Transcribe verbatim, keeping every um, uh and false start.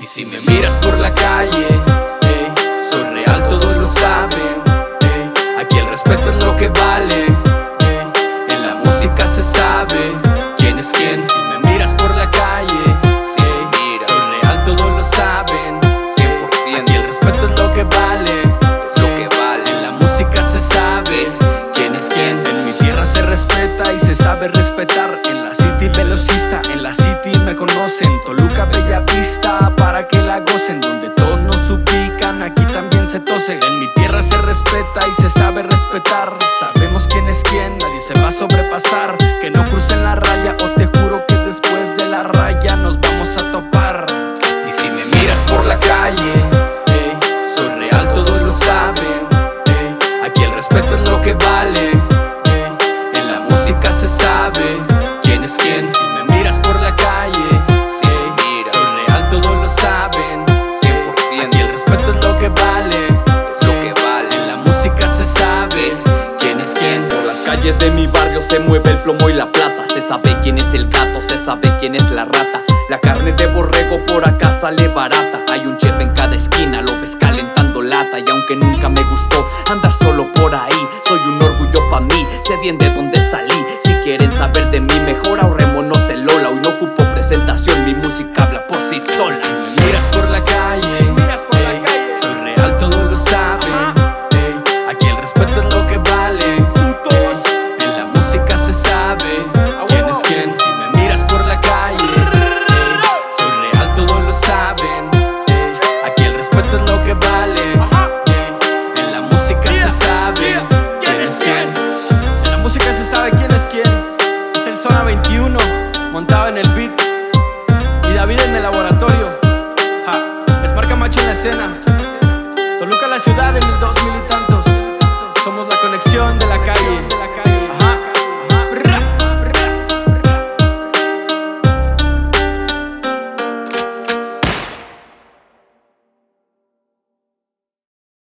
Y si me miras por la calle, ey, soy real, todos lo saben, ey, aquí el respeto es lo que vale, ey, en la música se sabe quién es quién. Si me miras por la calle, ey, soy real, todos lo saben, cien por ciento. Aquí el respeto es lo que vale, es lo que vale, en la música se sabe quién es quién. En mi tierra se respeta y se sabe respetar. En la city velocista, en la city me conocen. Toluca, Bella Vista, para que la gocen. Donde todos nos ubican, aquí también se tose. En mi tierra se respeta y se sabe respetar. Sabemos quién es quién, nadie se va a sobrepasar. Que no crucen la raya o te juro que después de la raya nos vamos a topar. Y si me miras por la calle, ey, soy real, todos lo saben, ey, aquí el respeto es lo que vale, ey, en la música se sabe quién es quién. Si me miras por la calle, ey, soy real, todos lo saben, cien por ciento. Aquí el respeto es lo que vale, es lo que vale, en la música se sabe quién es quién. Por las calles de mi barrio se mueve el plomo y la plata. Se sabe quién es el gato, se sabe quién es la rata. La carne de borrego por acá sale barata. Hay un chef en cada esquina, lo ves calentando lata. Y aunque nunca me gustó andar solo por ahí, soy un orgullo pa' mí, sé bien de dónde salí. Si quieren saber de mí, mejor ahorrémonos el Lola. Hoy no ocupo presentación, mi música habla por sí sola. Si me miras por la calle, ey, soy real, todos lo saben, ey, aquí el respeto es lo que vale, ey, en la música se sabe quién es quién. Si me miras por la calle, ey, soy real, todos lo saben, ey, aquí el respeto es lo que vale, ey, en la música se sabe quién es quién. En la música se sabe quién es quién. Es el Zona veintiuno, montado en el beat, y David en el laboratorio. Ja, es marca macho en la escena. Toluca la ciudad de mil dos mil y tantos. Somos la conexión de la calle.